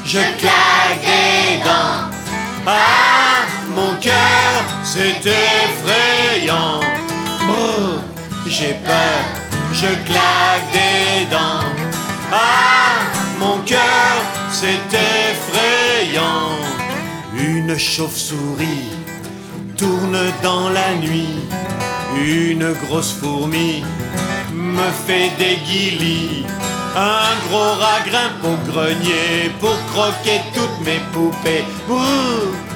je claque des dents. Ah, mon cœur, c'est effrayant. Oh, j'ai peur, je claque des dents. Ah, mon cœur, c'est effrayant. Une chauve-souris tourne dans la nuit. Une grosse fourmi me fait des guilis. Un gros rat grimpe au grenier pour croquer toutes mes poupées. Ouh,